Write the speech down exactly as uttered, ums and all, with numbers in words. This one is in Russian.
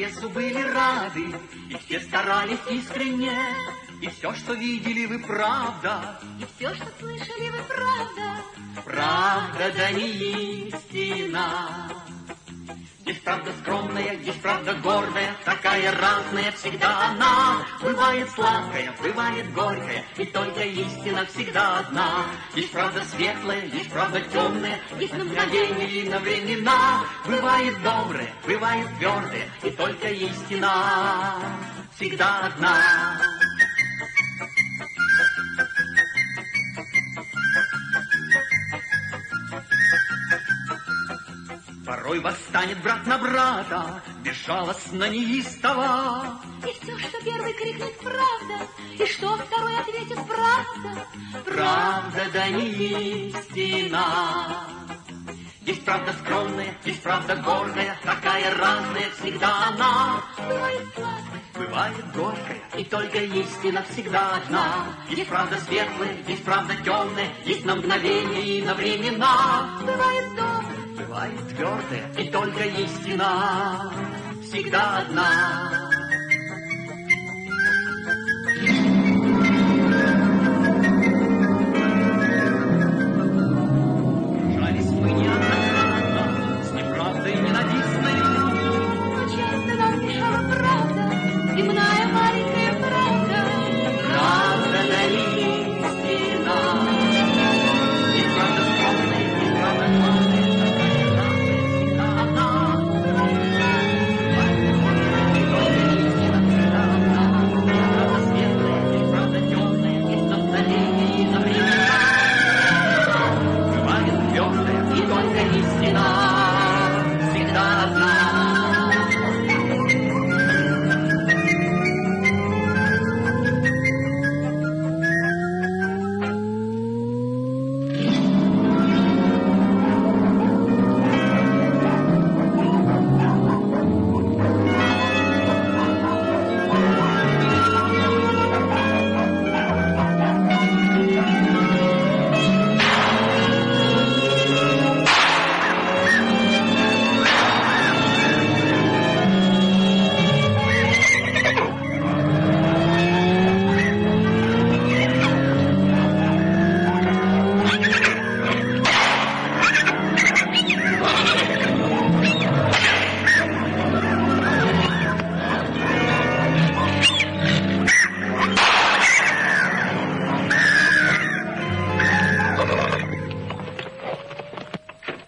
все были рады, и все старались искренне, и все, что видели вы, правда, и все, что слышали вы, правда, правда да не истина. Есть правда скромная, есть правда гордая, такая разная всегда она. Бывает сладкая, бывает горькая, и только истина всегда одна. Есть правда светлая, есть правда темная, есть на мгновение и на времена. Бывает добрая, бывает твердая, и только истина всегда одна. Порой восстанет брат на брата, безжалостно неистово. И все, что первый крикнет правда, и что второй ответит правда. Правда да не истина. Есть правда скромная, есть правда гордая, такая разная всегда она. Бывает сладкая, бывает горькая, и только истина всегда одна. Есть правда светлая, есть правда темная, есть на мгновение и на времена. Бывает добрая, бывает твердая, и только истина всегда одна.